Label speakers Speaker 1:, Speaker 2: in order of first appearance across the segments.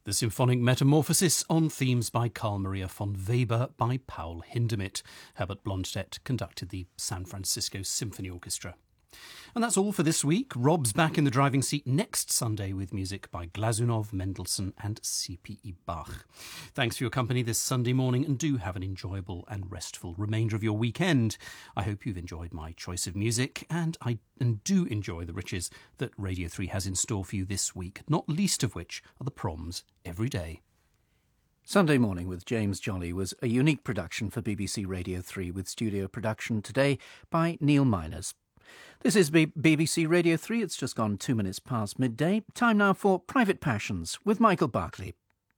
Speaker 1: The Symphonic Metamorphosis on themes by Carl Maria von Weber by Paul Hindemith. Herbert Blomstedt conducted the San Francisco Symphony Orchestra. And that's all for this week. Rob's back in the driving seat next Sunday with music by Glazunov, Mendelssohn and C.P.E. Bach. Thanks for your company this Sunday morning, and do have an enjoyable and restful remainder of your weekend. I hope you've enjoyed my choice of music, and do enjoy the riches that Radio 3 has in store for you this week, not least of which are the proms every day.
Speaker 2: Sunday Morning with James Jolly was a unique production for BBC Radio 3 with studio production today by Neil Miners. This is BBC Radio 3. It's just gone 2 minutes past midday. Time now for Private Passions with Michael Barclay.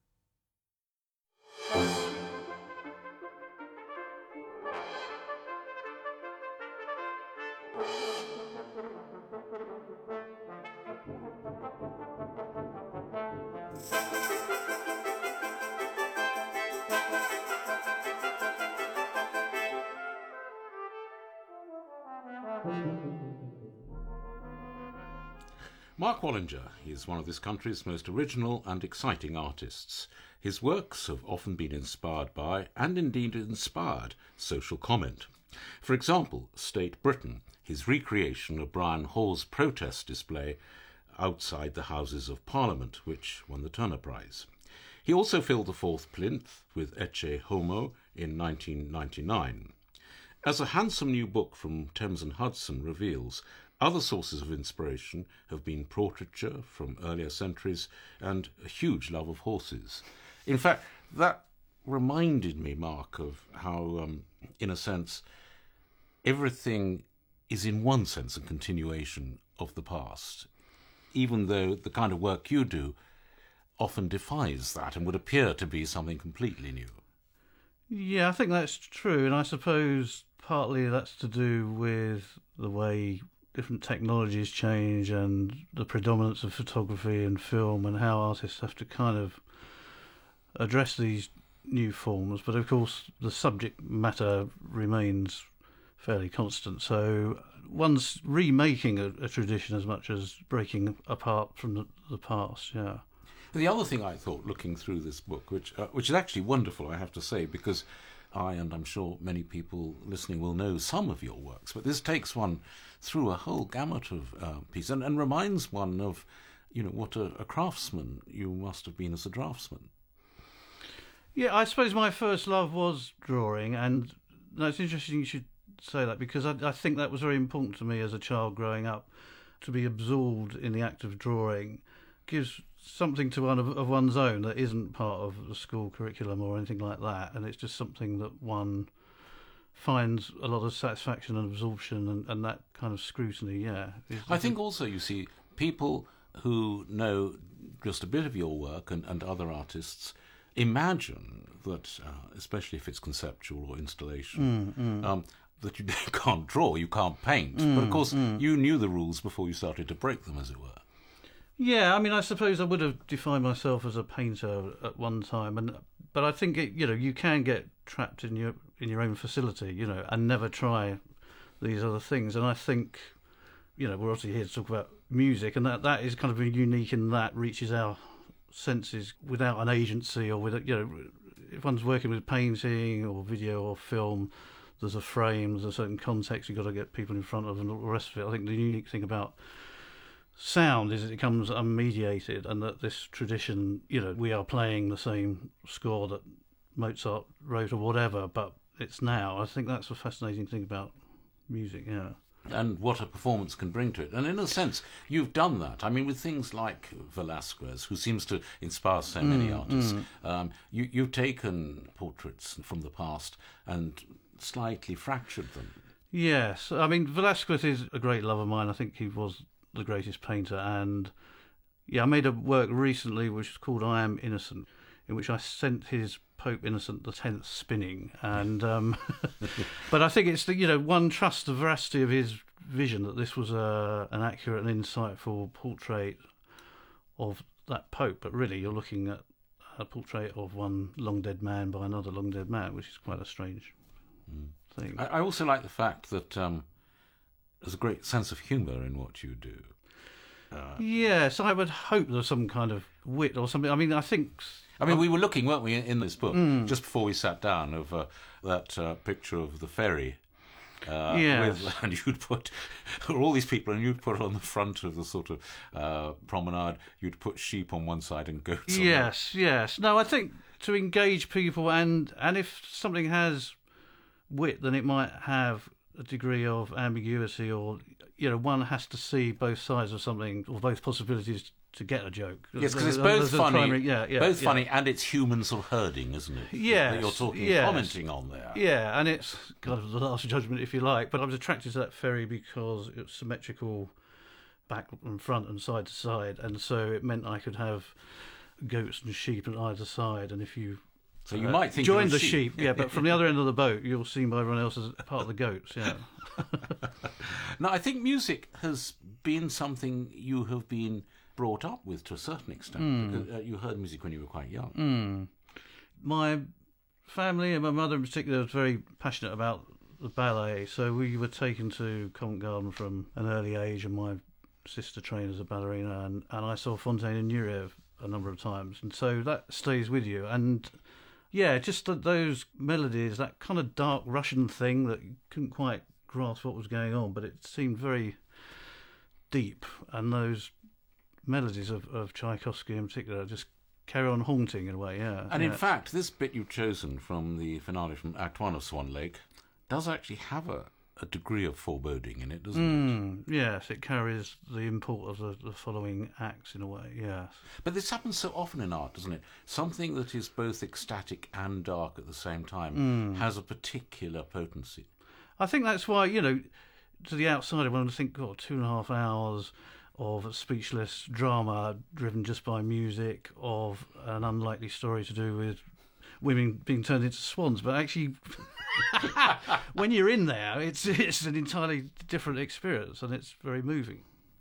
Speaker 3: Mark Wallinger is one of this country's most original and exciting artists. His works have often been inspired by, and indeed inspired, social comment. For example, State Britain, his recreation of Brian Hall's protest display outside the Houses of Parliament, which won the Turner Prize. He also filled the fourth plinth with Ecce Homo in 1999. As a handsome new book from Thames and Hudson reveals, other sources of inspiration have been portraiture from earlier centuries and a huge love of horses. In fact, that reminded me, Mark, of how, in a sense, everything is in one sense a continuation of the past, even though the kind of work you do often defies that and would appear to be something completely new.
Speaker 4: Yeah, I think that's true, and I suppose partly that's to do with the way different technologies change and the predominance of photography and film and how artists have to kind of address these new forms. But of course, the subject matter remains fairly constant. So one's remaking a tradition as much as breaking apart from the past, yeah.
Speaker 3: The other thing I thought, looking through this book, which is actually wonderful, I have to say, because I, and I'm sure many people listening will know some of your works, but this takes one through a whole gamut of pieces and reminds one of, what a craftsman you must have been as a draftsman.
Speaker 4: Yeah, I suppose my first love was drawing, and it's interesting you should say that, because I think that was very important to me as a child growing up. To be absorbed in the act of drawing gives something to one of one's own that isn't part of the school curriculum or anything like that, and it's just something that one finds a lot of satisfaction and absorption and that kind of scrutiny, yeah.
Speaker 3: I think also, you see, people who know just a bit of your work and other artists imagine that, especially if it's conceptual or installation, that you can't draw, you can't paint. But of course, you knew the rules before you started to break them, as it were.
Speaker 4: Yeah, I mean, I suppose I would have defined myself as a painter at one time, but I think you can get trapped in your own facility, and never try these other things. And I think, we're obviously here to talk about music, and that is kind of unique in that reaches our senses without an agency or with if one's working with painting or video or film, there's a frame, there's a certain context you've got to get people in front of and all the rest of it. I think the unique thing about sound is that it comes unmediated, and that this tradition, we are playing the same score that Mozart wrote or whatever, but it's now. I think that's a fascinating thing about music, yeah.
Speaker 3: And what a performance can bring to it. And in a sense, you've done that. I mean, with things like Velázquez, who seems to inspire so many artists, you've taken portraits from the past and slightly fractured them.
Speaker 4: Yes, I mean, Velázquez is a great love of mine. I think he was the greatest painter, and I made a work recently which is called I Am Innocent, in which I sent his Pope Innocent X spinning, and but I think it's one trusts the veracity of his vision that this was an accurate and insightful portrait of that Pope, but really you're looking at a portrait of one long dead man by another long dead man, which is quite a strange thing.
Speaker 3: I also like the fact that there's a great sense of humour in what you do.
Speaker 4: Yes, I would hope there's some kind of wit or something. I mean,
Speaker 3: we were looking, weren't we, in this book, just before we sat down, of that picture of the ferry.
Speaker 4: Yes.
Speaker 3: And you'd put all these people, and you'd put on the front of the sort of promenade, you'd put sheep on one side and goats on the other.
Speaker 4: Yes. No, I think to engage people, and if something has wit, then it might have a degree of ambiguity, or one has to see both sides of something, or both possibilities to get a joke.
Speaker 3: Yes, because it's both funny, funny, and it's human sort of herding, isn't it?
Speaker 4: Yes,
Speaker 3: that you're talking, commenting on there.
Speaker 4: Yeah, and it's kind of the last judgment, if you like. But I was attracted to that ferry because it was symmetrical, back and front and side to side, and so it meant I could have goats and sheep on either side. And if you
Speaker 3: might think
Speaker 4: join the sheep, but from the other end of the boat, you'll see by everyone else as part of the goats. Yeah.
Speaker 3: Now, I think music has been something you have been brought up with to a certain extent, because you heard music when you were quite young.
Speaker 4: My family, and my mother in particular, was very passionate about the ballet, so we were taken to Covent Garden from an early age, and my sister trained as a ballerina, and I saw Fontaine and Nureyev a number of times, and so that stays with you. And just those melodies, that kind of dark Russian thing that you couldn't quite grasp what was going on, but it seemed very deep, and those melodies of Tchaikovsky in particular just carry on haunting in a way,
Speaker 3: And in fact, this bit you've chosen from the finale from Act 1 of Swan Lake does actually have a degree of foreboding in it, doesn't
Speaker 4: it? Yes, it carries the import of the following acts in a way, yes.
Speaker 3: But this happens so often in art, doesn't it? Something that is both ecstatic and dark at the same time has a particular potency.
Speaker 4: I think that's why, to the outsider, when I think, 2.5 hours of speechless drama driven just by music, of an unlikely story to do with women being turned into swans, but actually when you're in there, it's an entirely different experience, and it's very moving.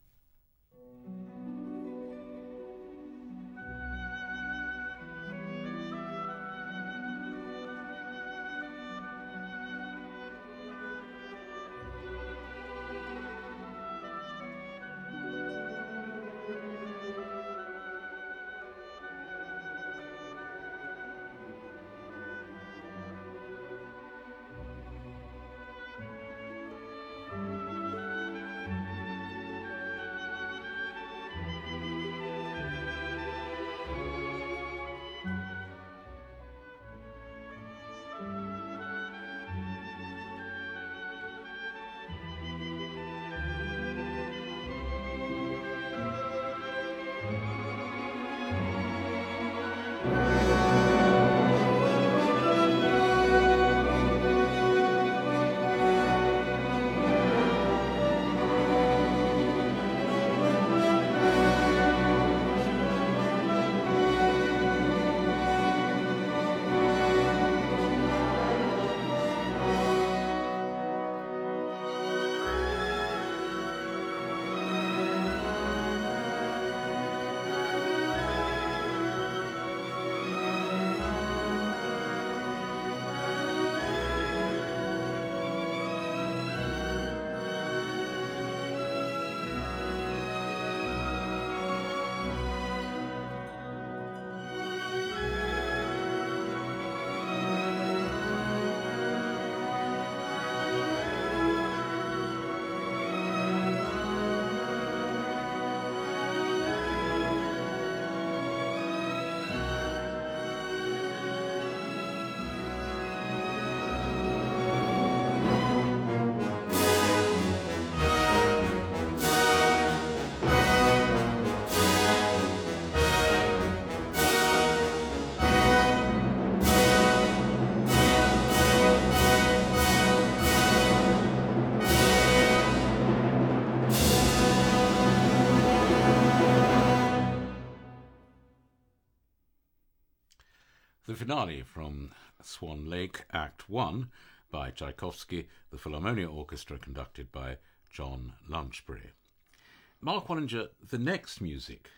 Speaker 3: The finale from Swan Lake, Act 1, by Tchaikovsky, the Philharmonia Orchestra, conducted by John Lunchbury. Mark Wallinger, the next music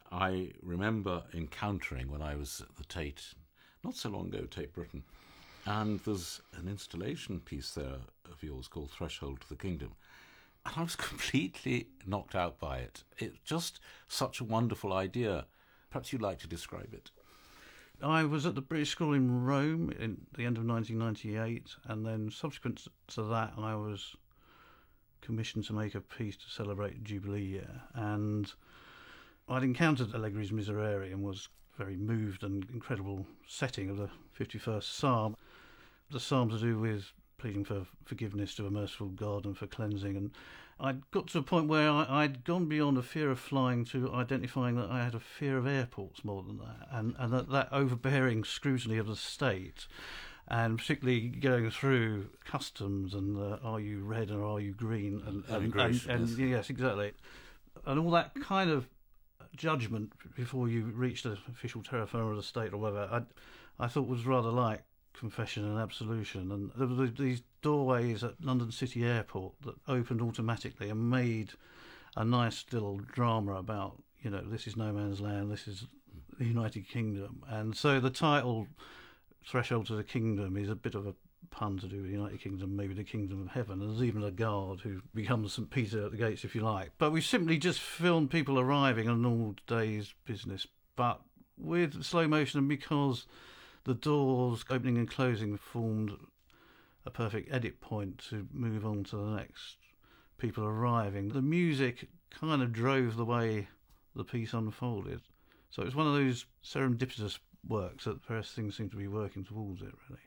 Speaker 3: I remember encountering when I was at the Tate, not so long ago, Tate Britain, and there's an installation piece there of yours called Threshold to the Kingdom. And I was completely knocked out by it. It's just such a wonderful idea. Perhaps you'd like to describe it.
Speaker 4: I was at the British School in Rome in the end of 1998, and then subsequent to that I was commissioned to make a piece to celebrate Jubilee year. And I'd encountered Allegri's Miserere and was very moved and incredible setting of the 51st Psalm. The psalm to do with pleading for forgiveness to a merciful God and for cleansing. And I'd got to a point where I'd gone beyond a fear of flying to identifying that I had a fear of airports more than that, and that overbearing scrutiny of the state, and particularly going through customs and are you red or are you green, and yes, exactly, and all that kind of judgment before you reach the official terra firma of the state or whatever, I thought was rather like confession and absolution. And there were these doorways at London City Airport that opened automatically and made a nice little drama about, this is no man's land, this is the United Kingdom. And so the title Threshold to the Kingdom is a bit of a pun to do with the United Kingdom, maybe the Kingdom of Heaven. And there's even a guard who becomes St. Peter at the gates, if you like. But we simply just filmed people arriving on a normal day's business, but with slow motion, and because the doors opening and closing formed a perfect edit point to move on to the next people arriving. The music kind of drove the way the piece unfolded. So it was one of those serendipitous works that various things seem to be working towards it, really.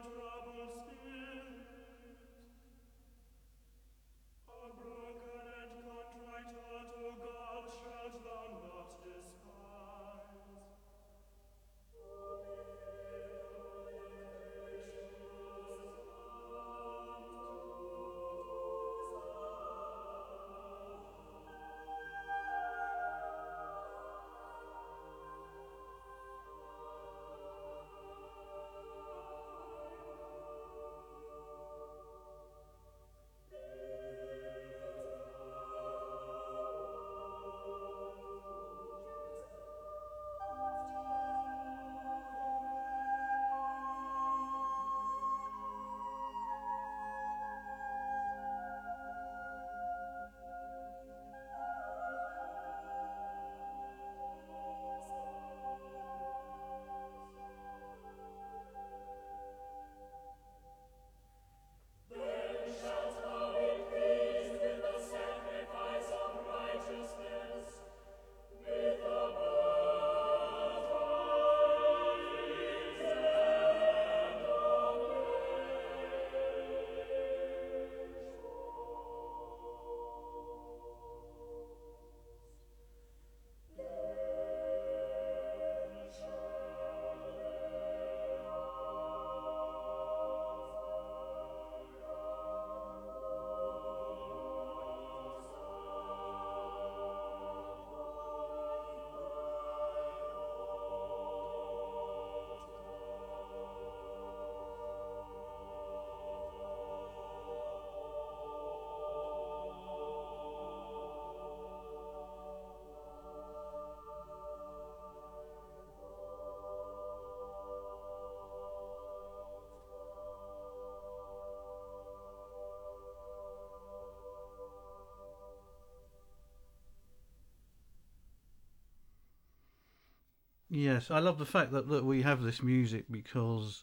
Speaker 4: Yes, I love the fact that we have this music because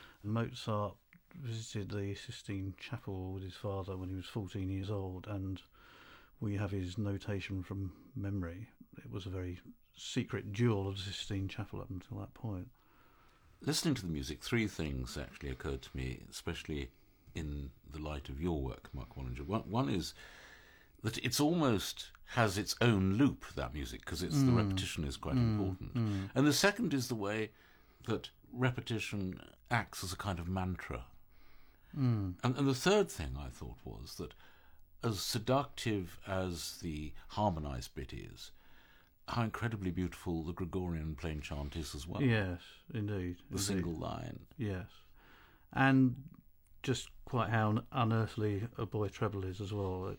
Speaker 4: Mozart visited the Sistine Chapel with his father when he was 14 years old, and we have his notation from memory. It was a very secret jewel of the Sistine Chapel up until that point.
Speaker 3: Listening to the music, three things actually occurred to me, especially in the light of your work, Mark Wallinger. One is that it's almost has its own loop, that music, because the repetition is quite important. And the second is the way that repetition acts as a kind of mantra. And the third thing I thought was that as seductive as the harmonised bit is, how incredibly beautiful the Gregorian plain chant is as well.
Speaker 4: Yes, indeed.
Speaker 3: The single line.
Speaker 4: Yes. And just quite how unearthly a boy treble is as well.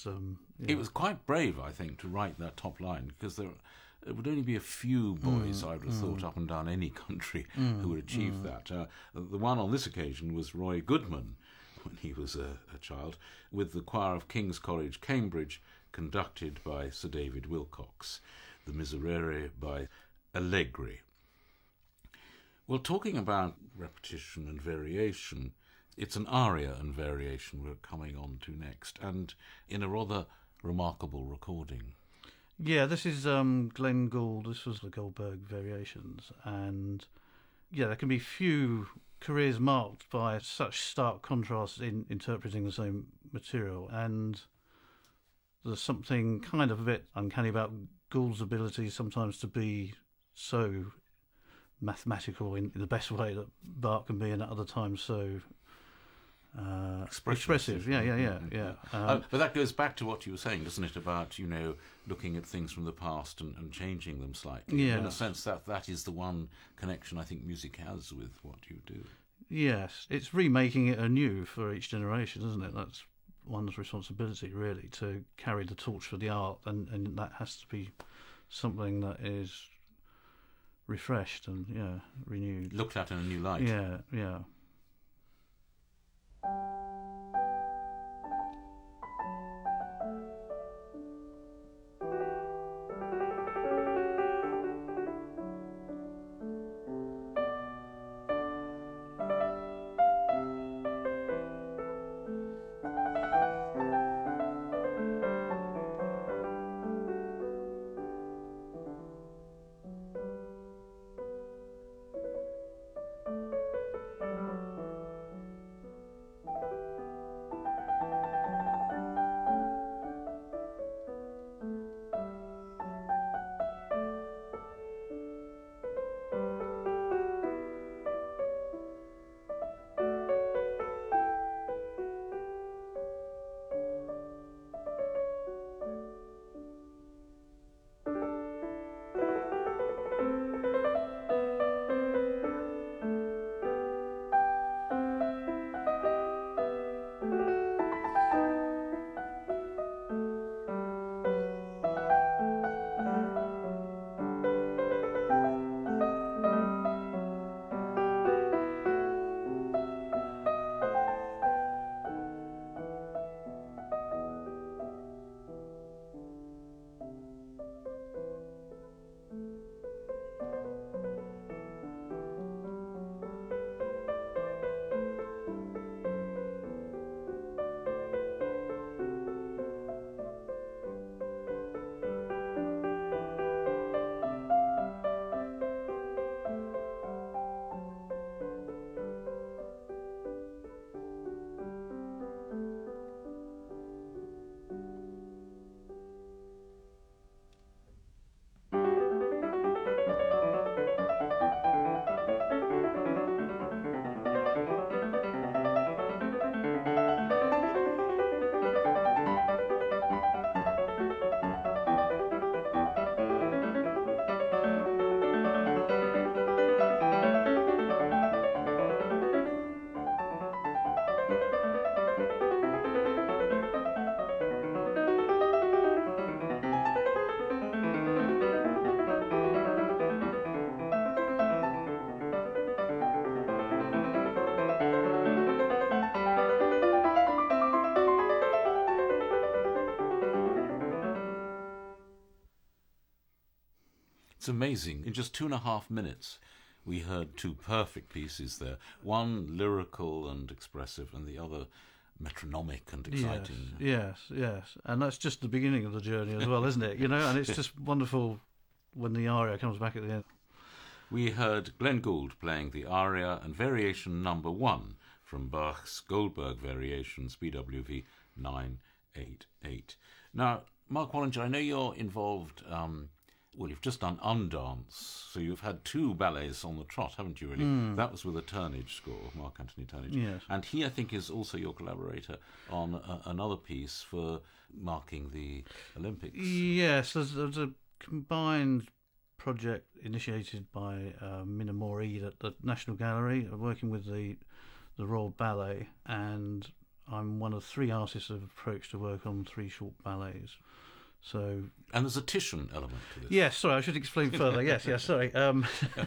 Speaker 3: It was quite brave, I think, to write that top line, because there would only be a few boys, I would have thought, up and down any country who would achieve that. The one on this occasion was Roy Goodman, when he was a child, with the choir of King's College, Cambridge, conducted by Sir David Wilcox, the Miserere by Allegri. Well, talking about repetition and variation, it's an aria and variation we're coming on to next, and in a rather remarkable recording.
Speaker 4: Yeah, this is Glenn Gould. This was the Goldberg Variations, and yeah, there can be few careers marked by such stark contrast in interpreting the same material, and there's something kind of a bit uncanny about Gould's ability sometimes to be so mathematical in the best way that Bach can be, and at other times so expressive. Yeah.
Speaker 3: But that goes back to what you were saying, doesn't it, about, looking at things from the past and changing them slightly.
Speaker 4: Yeah.
Speaker 3: In a sense, that is the one connection I think music has with what you do.
Speaker 4: Yes, it's remaking it anew for each generation, isn't it? That's one's responsibility, really, to carry the torch for the art, and that has to be something that is refreshed and renewed.
Speaker 3: Looked at in a new light.
Speaker 4: Yeah.
Speaker 3: It's amazing. In just 2.5 minutes, we heard two perfect pieces there. One lyrical and expressive, and the other metronomic and exciting.
Speaker 4: Yes. And that's just the beginning of the journey as well, isn't it? And it's just wonderful when the aria comes back at the end.
Speaker 3: We heard Glenn Gould playing the aria and variation number 1 from Bach's Goldberg Variations, BWV 988. Now, Mark Wallinger, I know you're involved, you've just done Undance, so you've had 2 ballets on the trot, haven't you, really? That was with a Turnage score, Mark Anthony Turnage.
Speaker 4: Yes.
Speaker 3: And he, I think, is also your collaborator on another piece for marking the Olympics.
Speaker 4: Yes, there's a combined project initiated by Minna Moore-Eid at the National Gallery, working with the Royal Ballet, and I'm one of 3 artists who have approached to work on 3 short ballets. So,
Speaker 3: and there's a Titian element to this.
Speaker 4: Yes, sorry, I should explain further. Yes, sorry. One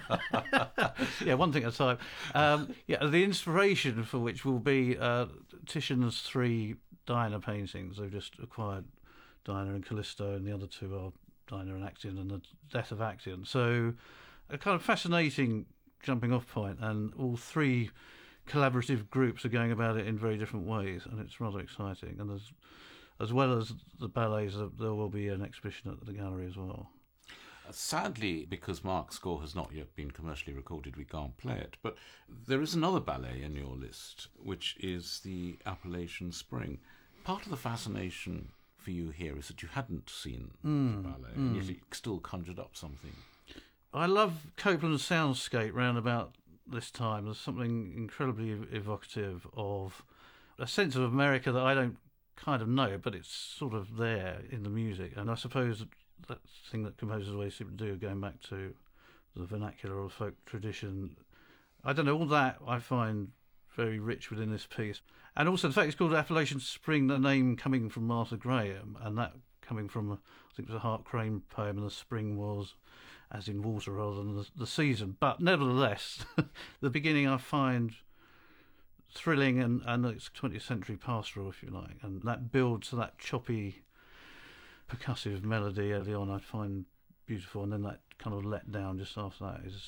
Speaker 4: thing at a time. The inspiration for which will be Titian's 3 Diana paintings. They've just acquired Diana and Callisto, and the other 2 are Diana and Actaeon and the death of Actaeon. So, a kind of fascinating jumping off point, and all 3 collaborative groups are going about it in very different ways, and it's rather exciting. And as well as the ballets, there will be an exhibition at the gallery as well.
Speaker 3: Sadly, because Mark's score has not yet been commercially recorded, we can't play it. But there is another ballet in your list, which is the Appalachian Spring. Part of the fascination for you here is that you hadn't seen the ballet, and yet it still conjured up something.
Speaker 4: I love Copland's soundscape round about this time. There's something incredibly evocative of a sense of America that I don't kind of know, but it's sort of there in the music. And I suppose that thing that composers always seem to do, going back to the vernacular or folk tradition, I don't know, all that I find very rich within this piece. And also the fact it's called Appalachian Spring, the name coming from Martha Graham, and that coming from, I think it was a Hart Crane poem, and the spring was as in water rather than the season. But nevertheless, the beginning I find thrilling, and it's 20th century pastoral, if you like, and that builds to that choppy, percussive melody early on I find beautiful, and then that kind of let down just after that is,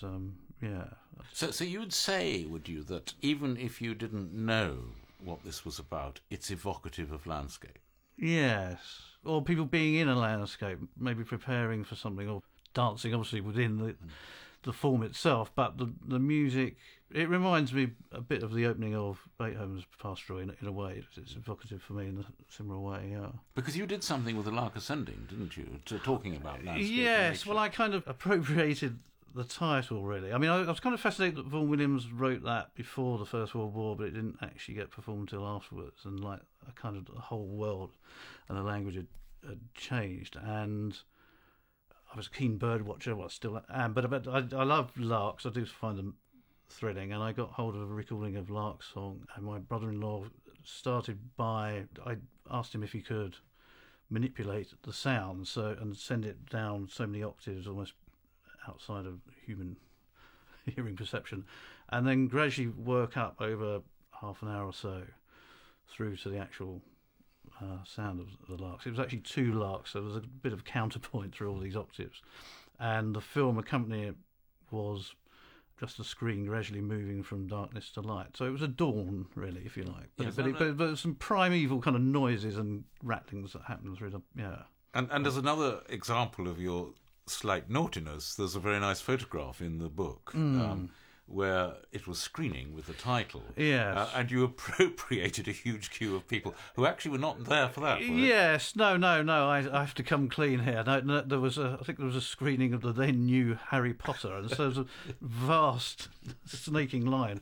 Speaker 3: So you would say, would you, that even if you didn't know what this was about, it's evocative of landscape?
Speaker 4: Yes, or people being in a landscape, maybe preparing for something, or dancing obviously within the form itself, but the music, it reminds me a bit of the opening of Beethoven's Pastoral in a way. It's evocative for me in a similar way, yeah.
Speaker 3: Because you did something with the Lark Ascending, didn't you, talking about landscape?
Speaker 4: Yes, well, I kind of appropriated the title, really. I mean, I was kind of fascinated that Vaughan Williams wrote that before the First World War, but it didn't actually get performed until afterwards, and like a kind of the whole world and the language had changed, and I was a keen bird watcher, well, I still am, but I love larks. I do find them thrilling, and I got hold of a recording of Lark's song, and my brother-in-law started by, I asked him if he could manipulate the sound and send it down so many octaves, almost outside of human hearing perception, and then gradually work up over half an hour or so through to the actual sound of the larks. It was actually 2 larks, so there was a bit of counterpoint through all these octaves. And the film accompanying it was just a screen gradually moving from darkness to light. So it was a dawn, really, if you like. But,
Speaker 3: yes,
Speaker 4: but some primeval kind of noises and rattlings that happened through the... Yeah.
Speaker 3: And as another example of your slight naughtiness, there's a very nice photograph in the book where it was screening with the title.
Speaker 4: Yes.
Speaker 3: And you appropriated a huge queue of people who actually were not there for that, were they?
Speaker 4: Yes. No. I have to come clean here. No, there was I think there was a screening of the then new Harry Potter, and so there was a vast snaking line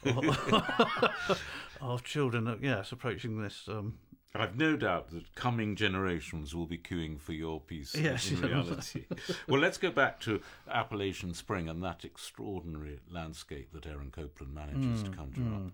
Speaker 4: of children, approaching this...
Speaker 3: I've no doubt that coming generations will be queuing for your piece in reality. Well, let's go back to Appalachian Spring and that extraordinary landscape that Aaron Copland manages to conjure up.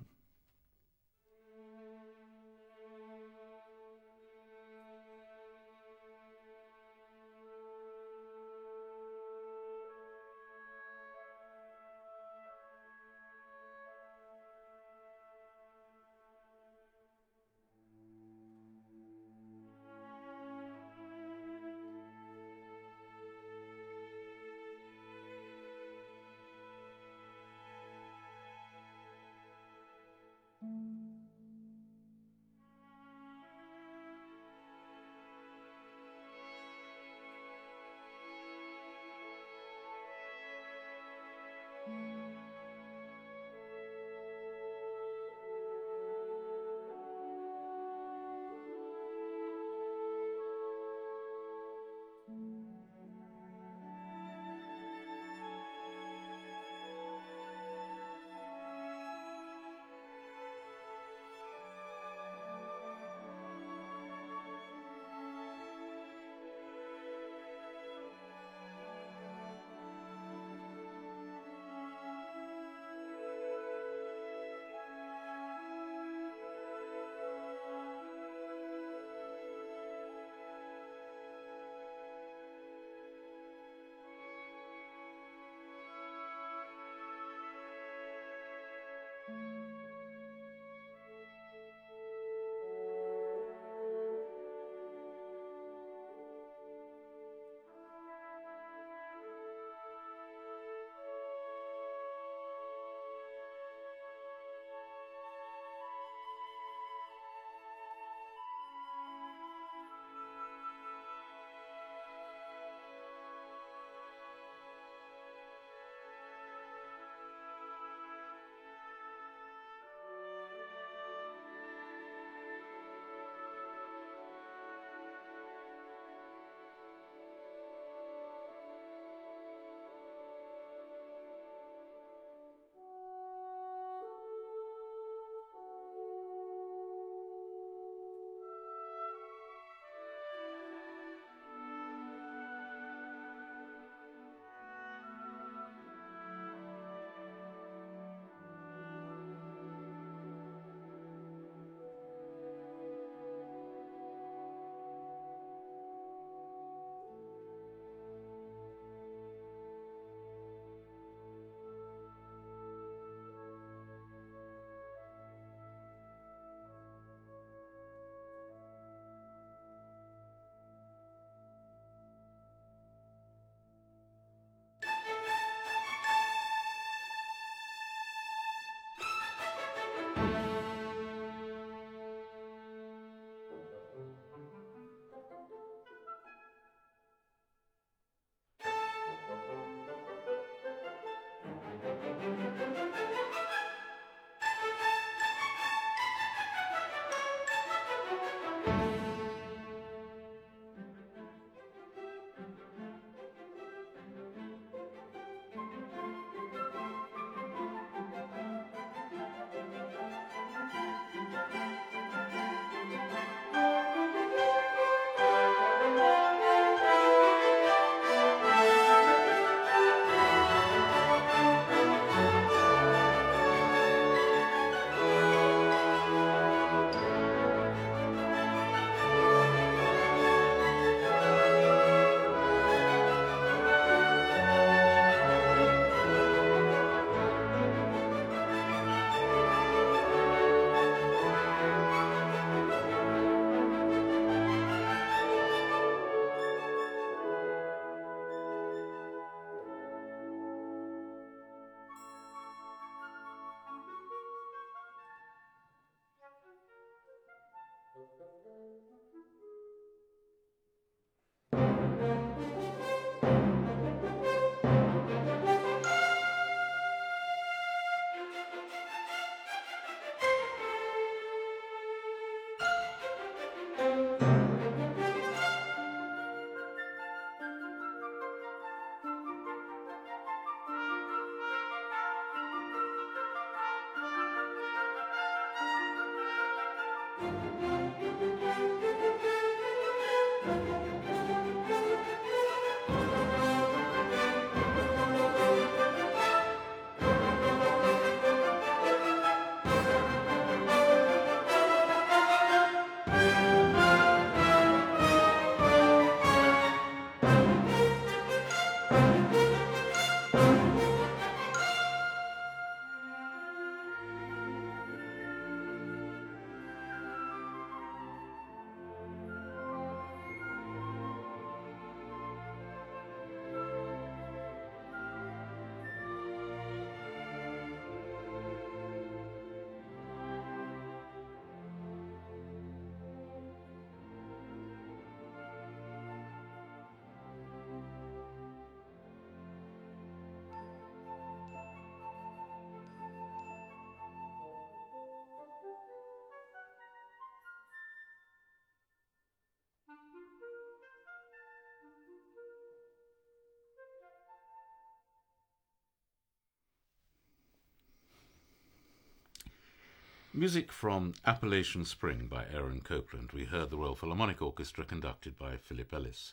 Speaker 3: Music from Appalachian Spring by Aaron Copland. We heard the Royal Philharmonic Orchestra conducted by Philip Ellis.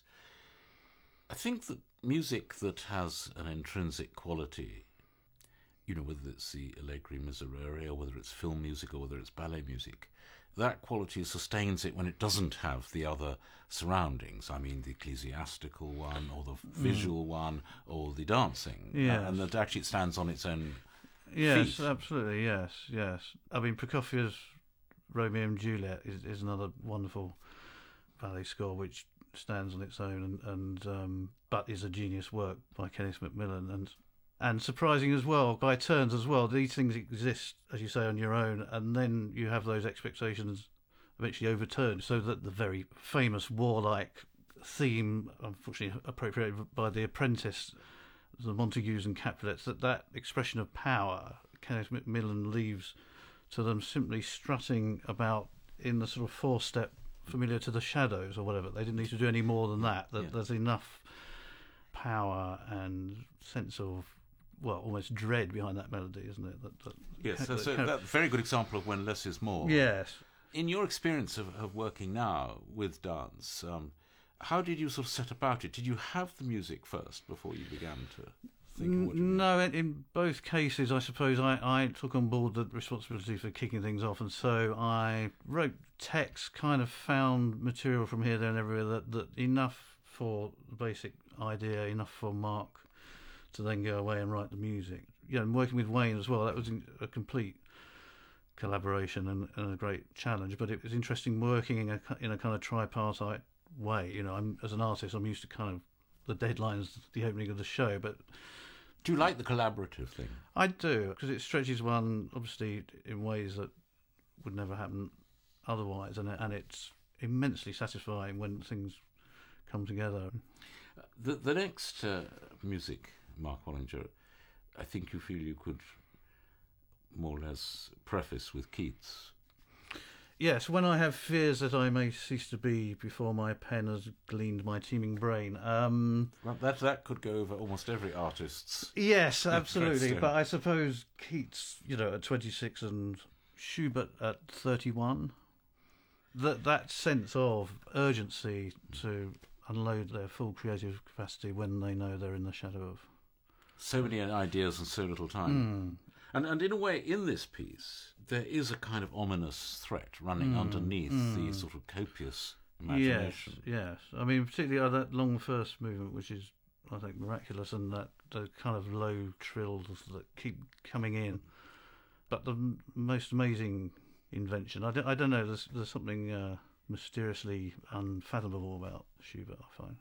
Speaker 3: I think that music that has an intrinsic quality, you know, whether it's the Allegri Miserere or whether it's film music or whether it's ballet music, that quality sustains it when it doesn't have the other surroundings. I mean, the ecclesiastical one or the visual one or the dancing.
Speaker 4: Yes.
Speaker 3: And that actually it stands on its own
Speaker 4: Yes,
Speaker 3: feet.
Speaker 4: absolutely, yes. I mean, Prokofiev's Romeo and Juliet is another wonderful ballet score which stands on its own and but is a genius work by Kenneth Macmillan and surprising as well, by turns as well. These things exist, as you say, on your own, and then you have those expectations eventually overturned, so that the very famous warlike theme, unfortunately appropriated by The Apprentice, the Montagues and Capulets, that expression of power Kenneth Macmillan leaves to them simply strutting about in the sort of four-step familiar to The Shadows or whatever. They didn't need to do any more than that. There's enough power and sense of, well, almost dread behind that melody, isn't it?
Speaker 3: Yes, that's a very good example of when less is more.
Speaker 4: Yes.
Speaker 3: In your experience of working now with dance, how did you sort of set about it? Did you have the music first before you began to think of what you did?
Speaker 4: No, in both cases, I suppose I took on board the responsibility for kicking things off, and so I wrote text, kind of found material from here, there and everywhere that enough for the basic idea, enough for Mark to then go away and write the music. You know, and working with Wayne as well, that was a complete collaboration and a great challenge, but it was interesting working in a kind of tripartite way. You know, as an artist, I'm used to kind of the deadlines, the opening of the show, but
Speaker 3: Do you like the collaborative thing?
Speaker 4: I do, because it stretches one, obviously, in ways that would never happen otherwise, and it's immensely satisfying when things come together.
Speaker 3: The next music, Mark Wallinger, I think you feel you could more or less preface with Keats.
Speaker 4: Yes, when I have fears that I may cease to be before my pen has gleaned my teeming brain.
Speaker 3: Well, that could go over almost every artist's.
Speaker 4: Yes, absolutely.
Speaker 3: Interesting.
Speaker 4: But I suppose Keats, you know, at 26 and Schubert at 31, that sense of urgency to unload their full creative capacity when they know they're in the shadow of.
Speaker 3: So many ideas and so little time. And in a way, in this piece, there is a kind of ominous threat running underneath the sort of copious imagination.
Speaker 4: Yes. I mean, particularly that long first movement, which is, I think, miraculous, and that the kind of low trills that keep coming in. But the most amazing invention, I don't know, there's something mysteriously unfathomable about Schubert, I find.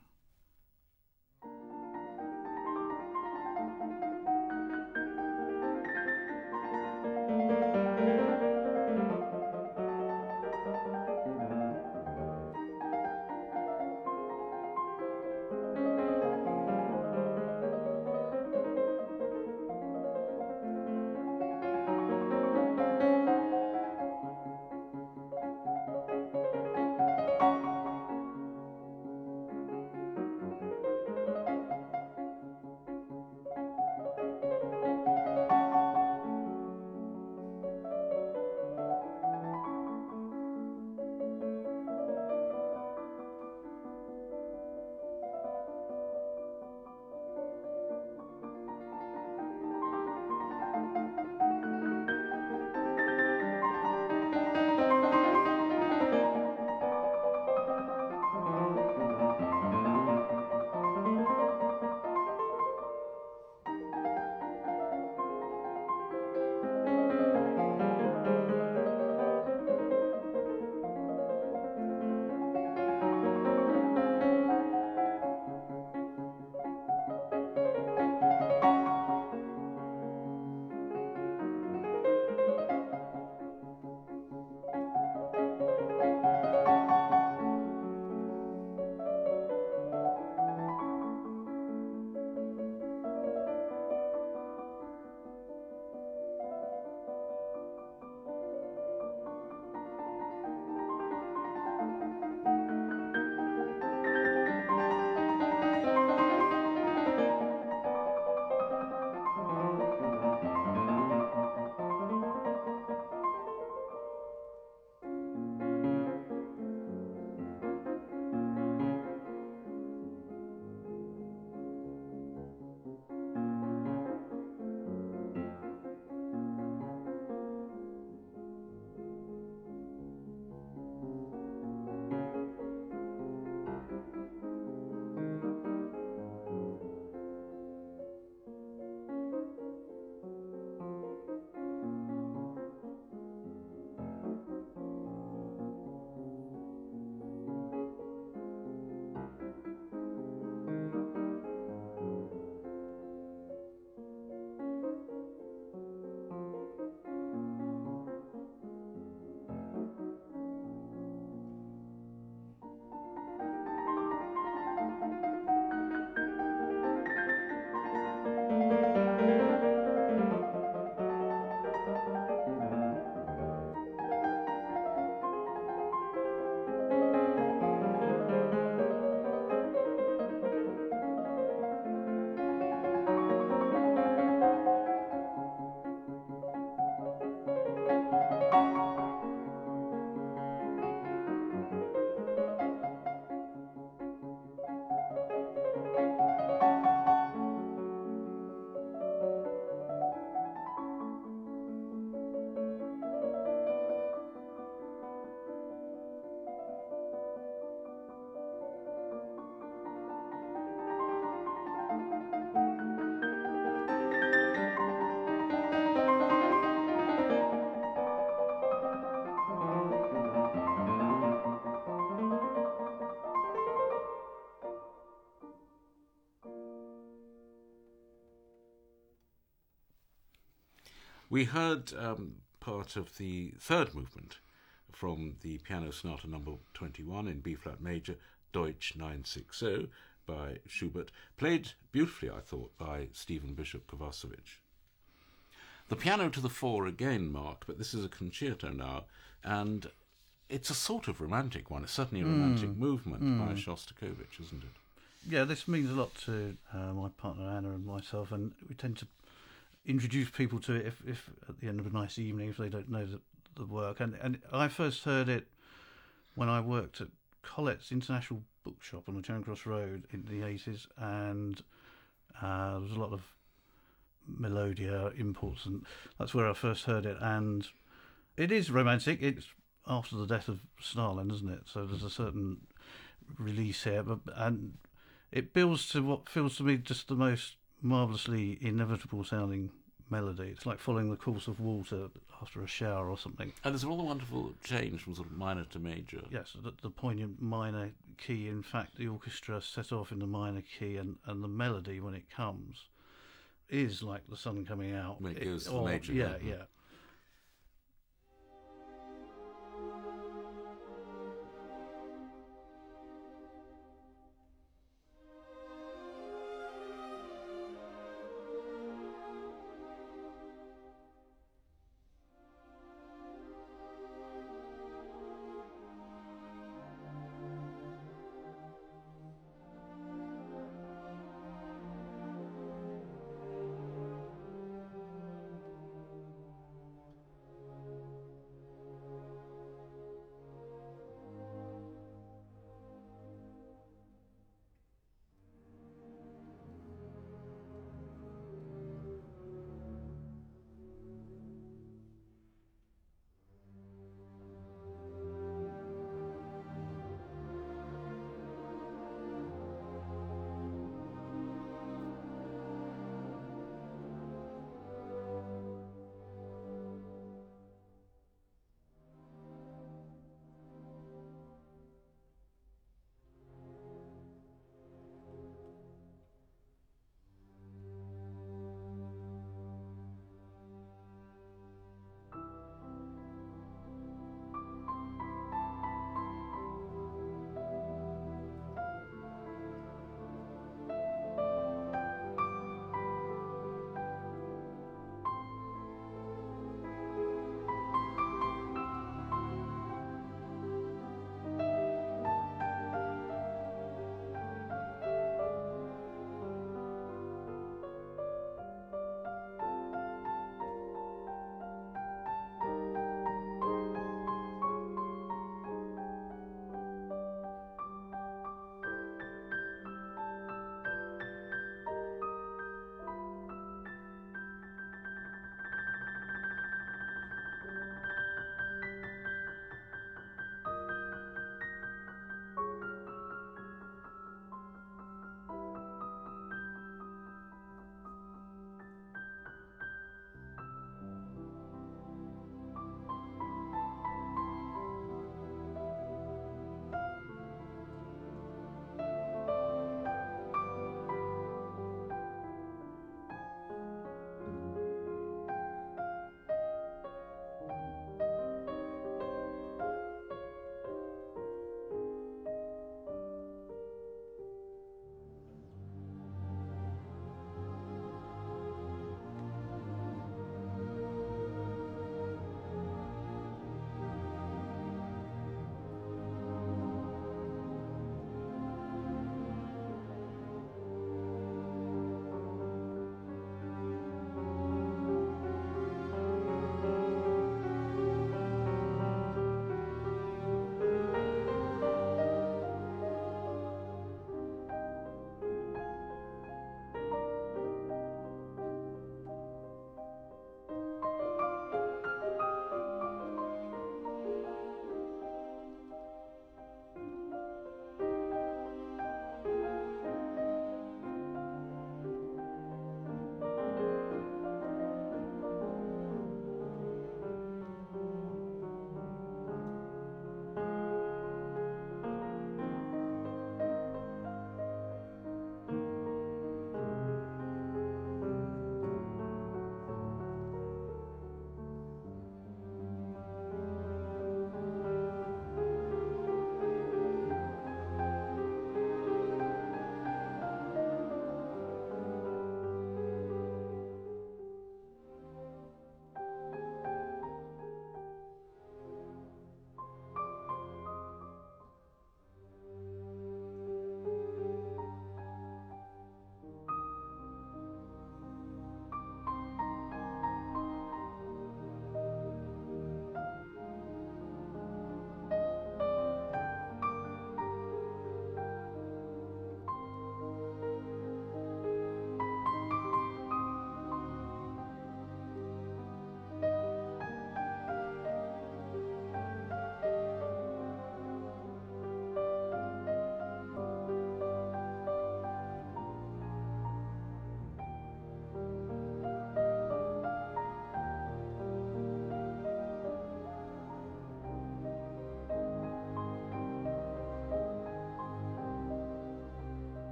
Speaker 3: We heard part of the third movement from the Piano Sonata number 21 in B-flat major, Deutsch 960 by Schubert, played beautifully, I thought, by Stephen Bishop Kovacevic. The piano to the fore again, Mark, but this is a concerto now, and it's a sort of romantic one. It's certainly a romantic movement by Shostakovich, isn't it?
Speaker 4: Yeah, this means a lot to my partner Anna and myself, and we tend to introduce people to it if at the end of a nice evening, if they don't know the work. And I first heard it when I worked at Collett's International Bookshop on the Charing Cross Road in the 80s, and there was a lot of Melodia imports, and that's where I first heard it. And it is romantic. It's after the death of Stalin, isn't it? So there's a certain release here, and it builds to what feels to me just the most marvellously inevitable sounding melody. It's like following the course of water after a shower or something.
Speaker 3: And there's a rather wonderful change from sort of minor to major.
Speaker 4: Yes, the poignant minor key. In fact, the orchestra set off in the minor key, and the melody, when it comes, is like the sun coming out.
Speaker 3: When it goes to the major.
Speaker 4: Yeah, yeah.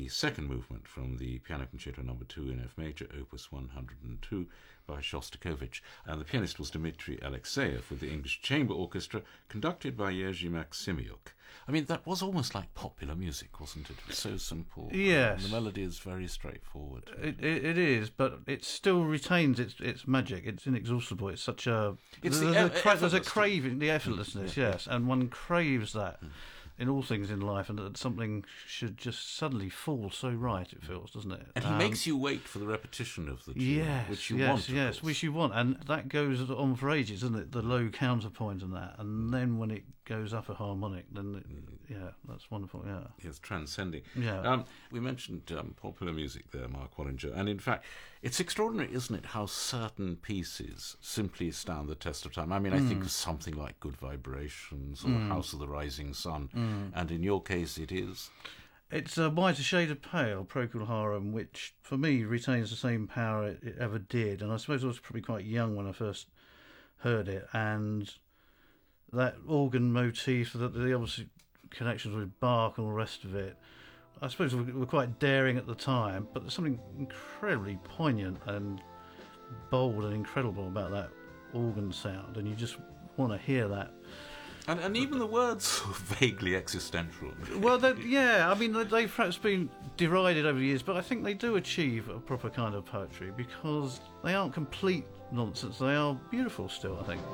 Speaker 3: the second movement from the Piano Concerto No. 2 in F major, Opus 102, by Shostakovich. And the pianist was Dmitry Alexeyev with the English Chamber Orchestra, conducted by Jerzy Maksymyuk. I mean, that was almost like popular music, wasn't it? It was so simple.
Speaker 4: Yes.
Speaker 3: The melody is very straightforward.
Speaker 4: It is, but it still retains its magic. It's inexhaustible. It's such a... There's a craving, the effortlessness, yes, and one craves that in all things in life, and that something should just suddenly fall so right, it feels, doesn't it?
Speaker 3: And he makes you wait for the repetition of the tune, which you want.
Speaker 4: Yes, which you want, and that goes on for ages, doesn't it? The low counterpoint and that, and then when it goes up a harmonic, then that's wonderful. Yeah,
Speaker 3: it's transcending.
Speaker 4: Yeah,
Speaker 3: we mentioned popular music there, Mark Wallinger, and in fact, it's extraordinary, isn't it, how certain pieces simply stand the test of time. I mean, I think of something like Good Vibrations or House of the Rising Sun, and in your case, it is.
Speaker 4: It's a Whiter Shade of Pale, Procol Harum, which for me retains the same power it ever did. And I suppose I was probably quite young when I first heard it. And that organ motif, the obviously connections with Bach and all the rest of it, I suppose were quite daring at the time. But there's something incredibly poignant and bold and incredible about that organ sound. And you just want to hear that.
Speaker 3: And even the words are vaguely existential.
Speaker 4: Well, I mean, they've perhaps been derided over the years, but I think they do achieve a proper kind of poetry because they aren't complete nonsense. They are beautiful still, I think.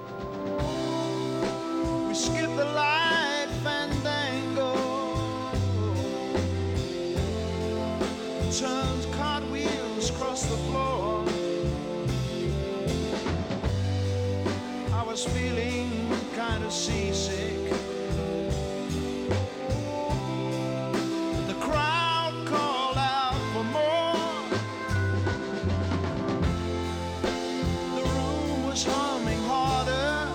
Speaker 5: We skip the light fandango, turns cartwheels across the floor. I was feeling kind of seasick. The crowd called out for more. The room was humming harder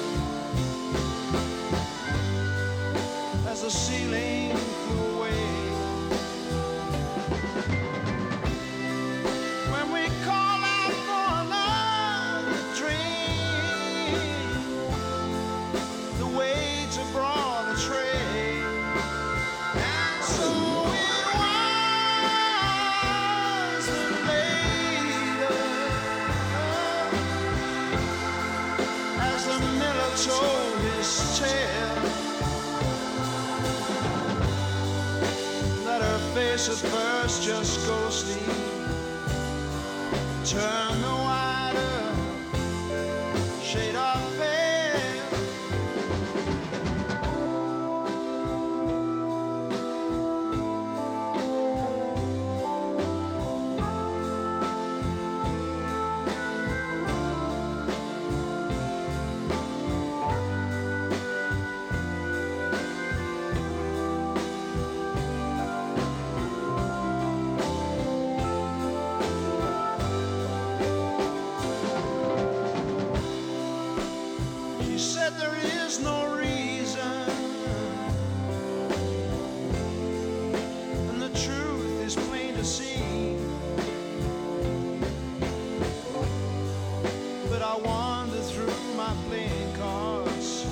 Speaker 5: as the ceiling flew away. When we call out for another drink, the waiter brought a tray, and so it was that later, as the miller told his tale, that her face at first just ghostly turned the wider shade of pale. She said there is no reason, and the truth is plain to see. But I wander through my playing cards,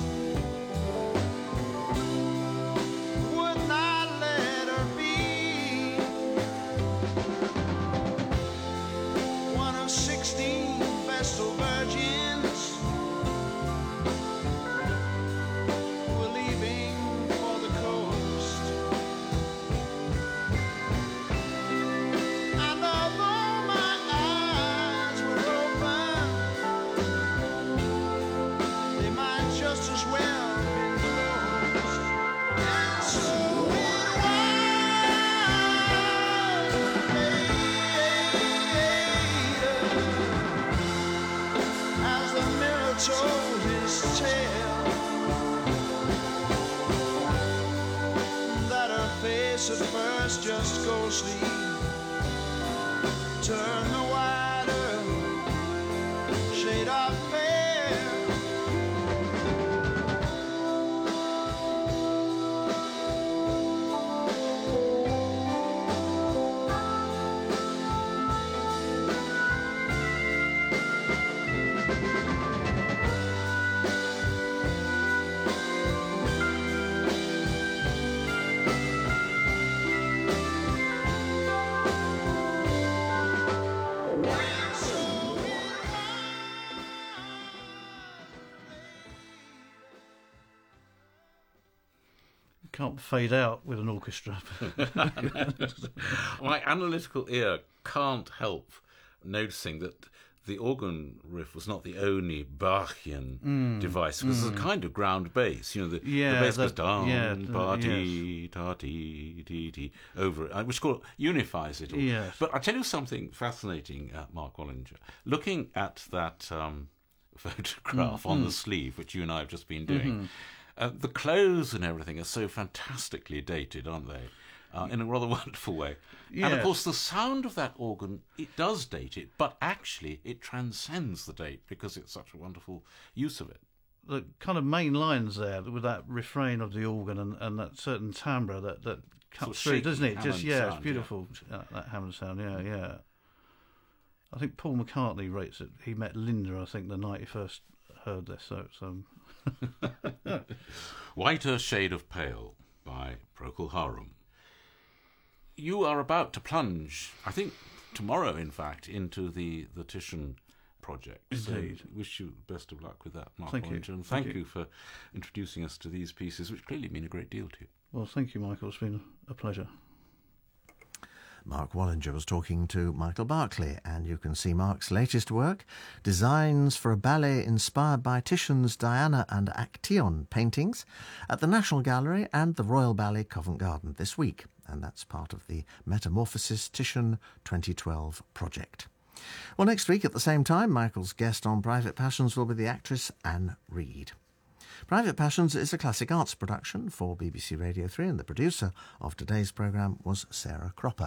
Speaker 5: would not let her be one of 16 Vestal virgins who were leaving for the coast. And although my eyes were open, they might just as well have been closed. And so it was as the mirror told his tale, that her face at first just ghostly turned the wider shade of pale.
Speaker 4: can't fade out with an orchestra.
Speaker 3: My analytical ear can't help noticing that the organ riff was not the only Bachian device. It was a kind of ground bass. You know, the bass goes down, party, ta-ti, ti-ti, over it, which unifies it all.
Speaker 4: Yes.
Speaker 3: But I'll tell you something fascinating, Mark Wallinger. Looking at that photograph on the sleeve, which you and I have just been doing, the clothes and everything are so fantastically dated, aren't they? In a rather wonderful way.
Speaker 4: Yes.
Speaker 3: And of course the sound of that organ, it does date it, but actually it transcends the date because it's such a wonderful use of it.
Speaker 4: The kind of main lines there with that refrain of the organ and that certain timbre that cuts through, doesn't it? Just
Speaker 3: sound,
Speaker 4: it's beautiful, that Hammond sound, yeah. I think Paul McCartney rates it. He met Linda, I think, the night he first heard this. So.
Speaker 3: Whiter Shade of Pale by Procol Harum. You are about to plunge, I think tomorrow, in fact, into the Titian project.
Speaker 4: Indeed.
Speaker 3: So wish you best of luck with that, Mark
Speaker 4: Thank you.
Speaker 3: Wallinger, and thank you for introducing us to these pieces, which clearly mean a great deal to you.
Speaker 4: Well, thank you, Michael. It's been a pleasure.
Speaker 6: Mark Wallinger was talking to Michael Barclay, and you can see Mark's latest work, Designs for a Ballet Inspired by Titian's Diana and Actaeon paintings, at the National Gallery and the Royal Ballet Covent Garden this week, and that's part of the Metamorphosis Titian 2012 project. Well, next week at the same time, Michael's guest on Private Passions will be the actress Anne Reid. Private Passions is a classic arts production for BBC Radio 3, and the producer of today's programme was Sarah Cropper.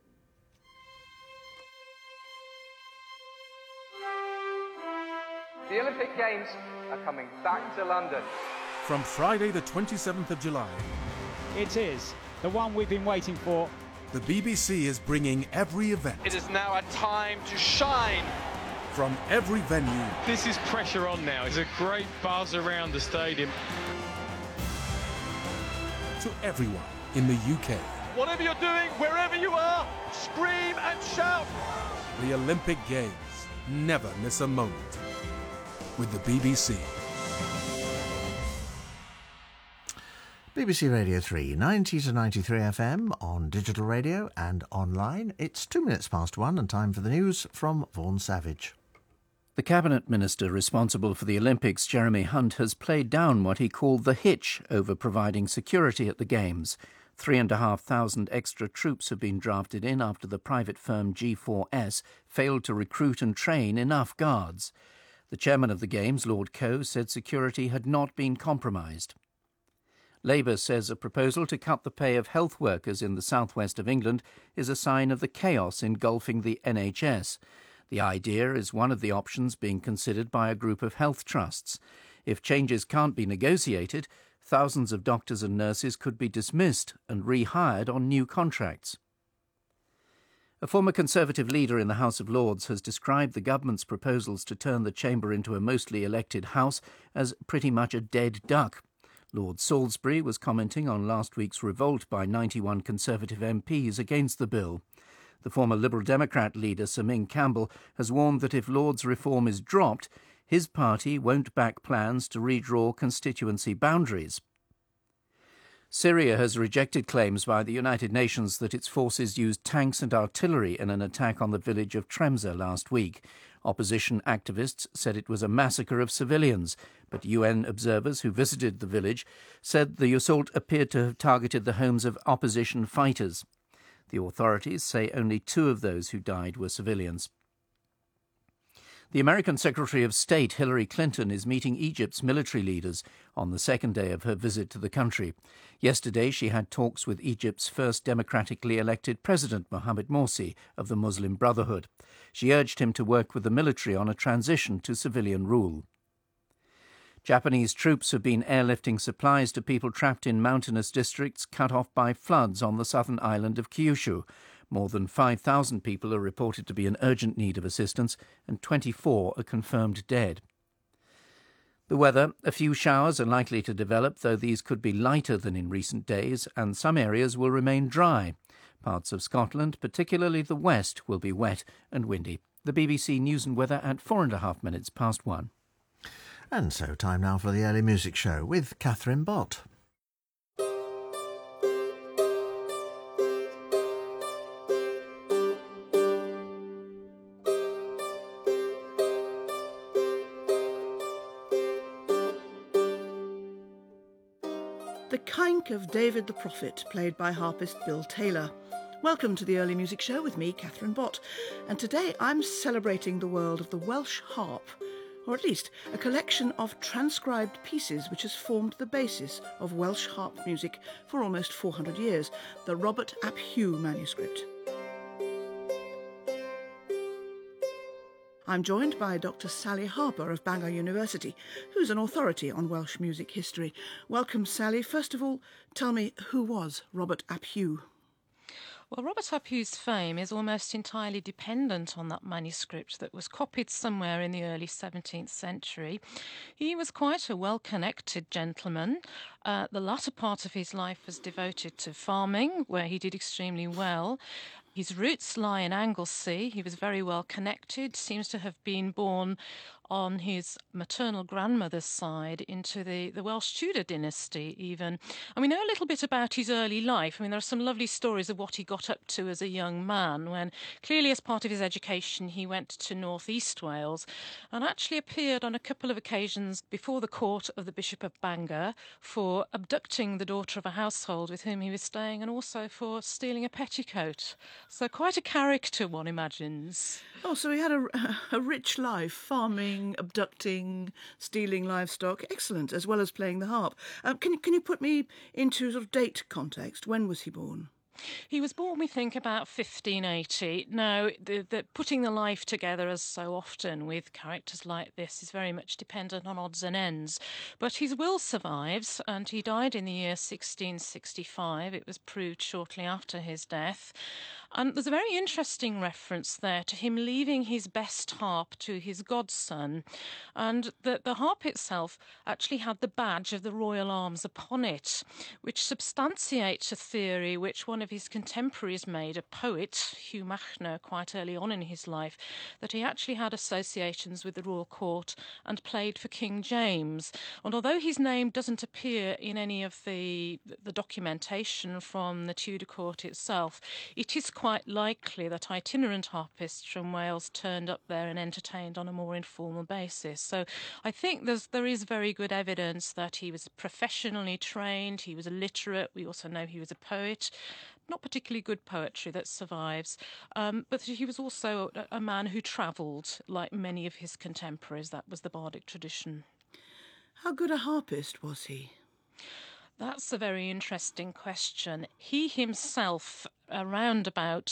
Speaker 7: The Olympic Games are coming back to London.
Speaker 8: From Friday the 27th of July,
Speaker 9: it is the one we've been waiting for.
Speaker 8: the BBC is bringing every event
Speaker 7: It is now a time to shine.
Speaker 8: from every venue
Speaker 10: This is pressure on now. There's a great buzz around the stadium.
Speaker 8: to everyone in the UK.
Speaker 7: Whatever you're doing, wherever you are, scream and shout.
Speaker 8: The Olympic Games. Never miss a moment with the BBC.
Speaker 6: BBC Radio 3, 90 to 93 FM on digital radio and online. It's 2 minutes past 1 and time for the news from Vaughan Savage.
Speaker 2: The Cabinet Minister responsible for the Olympics, Jeremy Hunt, has played down what he called the hitch over providing security at the Games. 3,500 extra troops have been drafted in after the private firm G4S failed to recruit and train enough guards. The chairman of the Games, Lord Coe, said security had not been compromised. Labour says a proposal to cut the pay of health workers in the southwest of England is a sign of the chaos engulfing the NHS. The idea is one of the options being considered by a group of health trusts. If changes can't be negotiated, thousands of doctors and nurses could be dismissed and rehired on new contracts. A former Conservative leader in the House of Lords has described the government's proposals to turn the chamber into a mostly elected House as pretty much a dead duck. Lord Salisbury was commenting on last week's revolt by 91 Conservative MPs against the bill. The former Liberal Democrat leader, Sir Ming Campbell, has warned that if Lords reform is dropped, his party won't back plans to redraw constituency boundaries. Syria has rejected claims by the United Nations that its forces used tanks and artillery in an attack on the village of Tremsa last week. Opposition activists said it was a massacre of civilians, but UN observers who visited the village said the assault appeared to have targeted the homes of opposition fighters. The authorities say only 2 of those who died were civilians. The American Secretary of State Hillary Clinton is meeting Egypt's military leaders on the second day of her visit to the country. Yesterday she had talks with Egypt's first democratically elected president, Mohamed Morsi, of the Muslim Brotherhood. She urged him to work with the military on a transition to civilian rule. Japanese troops have been airlifting supplies to people trapped in mountainous districts cut off by floods on the southern island of Kyushu. More than 5,000 people are reported to be in urgent need of assistance, and 24 are confirmed dead. The weather: a few showers are likely to develop, though these could be lighter than in recent days, and some areas will remain dry. Parts of Scotland, particularly the west, will be wet and windy. The BBC News and Weather at 4.5 minutes past 1.
Speaker 6: And so time now for the early music show with Catherine Bott.
Speaker 11: Heinck of David the Prophet, played by harpist Bill Taylor. Welcome to the Early Music Show with me, Catherine Bott, and today I'm celebrating the world of the Welsh harp, or at least a collection of transcribed pieces which has formed the basis of Welsh harp music for almost 400 years, the Robert ap Hugh manuscript. I'm joined by Dr. Sally Harper of Bangor University, who's an authority on Welsh music history. Welcome, Sally. First of all, tell me, who was Robert ap Hugh?
Speaker 12: Well, Robert ap Hugh's fame is almost entirely dependent on that manuscript that was copied somewhere in the early 17th century. He was quite a well-connected gentleman. The latter part of his life was devoted to farming, where he did extremely well. His roots lie in Anglesey. He was very well connected, seems to have been born on his maternal grandmother's side into the Welsh Tudor dynasty even. And we know a little bit about his early life. I mean, there are some lovely stories of what he got up to as a young man when, clearly as part of his education, he went to North East Wales and actually appeared on a couple of occasions before the court of the Bishop of Bangor for abducting the daughter of a household with whom he was staying and also for stealing a petticoat. So quite a character, one imagines.
Speaker 11: Oh, so he had a rich life, farming, abducting, stealing livestock. Excellent, as well as playing the harp. Can you put me into sort of date context? When was he born?
Speaker 12: He was born, we think, about 1580. Now, the putting the life together, as so often with characters like this, is very much dependent on odds and ends. But his will survives, and he died in the year 1665. It was proved shortly after his death. And there's a very interesting reference there to him leaving his best harp to his godson. And the harp itself actually had the badge of the Royal Arms upon it, which substantiates a theory which one of his contemporaries made, a poet, Hugh Machner, quite early on in his life, that he actually had associations with the royal court and played for King James. And although his name doesn't appear in any of the documentation from the Tudor court itself, it is quite likely that itinerant harpists from Wales turned up there and entertained on a more informal basis. So I think there is very good evidence that he was professionally trained, he was a literate, we also know he was a poet. Not particularly good poetry that survives, but he was also a man who travelled like many of his contemporaries. That was the bardic tradition.
Speaker 11: How good a harpist was he?
Speaker 12: That's a very interesting question. He himself, around about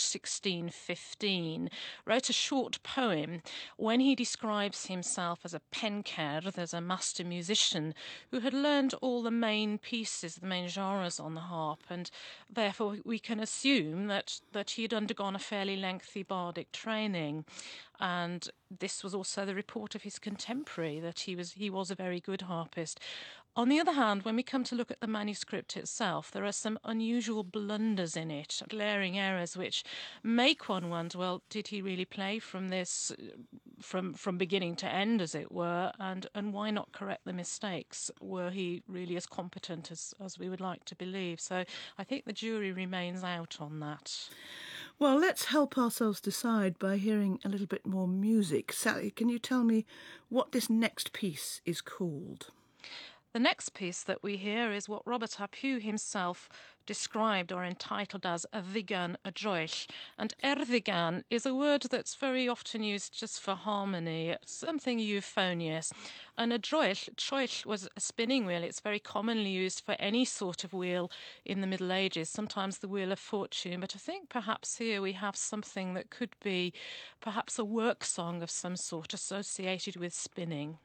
Speaker 12: 1615, wrote a short poem when he describes himself as a pencerdd, as a master musician who had learned all the main pieces, the main genres on the harp, and therefore we can assume that he had undergone a fairly lengthy bardic training. And this was also the report of his contemporary, that he was a very good harpist. On the other hand, when we come to look at the manuscript itself, there are some unusual blunders in it, glaring errors which make one wonder, well, did he really play from this, from beginning to end, as it were, and why not correct the mistakes? Were he really as competent as we would like to believe? So I think the jury remains out on that.
Speaker 11: Well, let's help ourselves decide by hearing a little bit more music. Sally, can you tell me what this next piece is called?
Speaker 12: The next piece that we hear is what Robert ap Hugh himself described or entitled as a ddigan y droell. And erddigan is a word that's very often used just for harmony. It's something euphonious. And a troell was a spinning wheel. It's very commonly used for any sort of wheel in the Middle Ages, sometimes the Wheel of Fortune. But I think perhaps here we have something that could be perhaps a work song of some sort associated with spinning.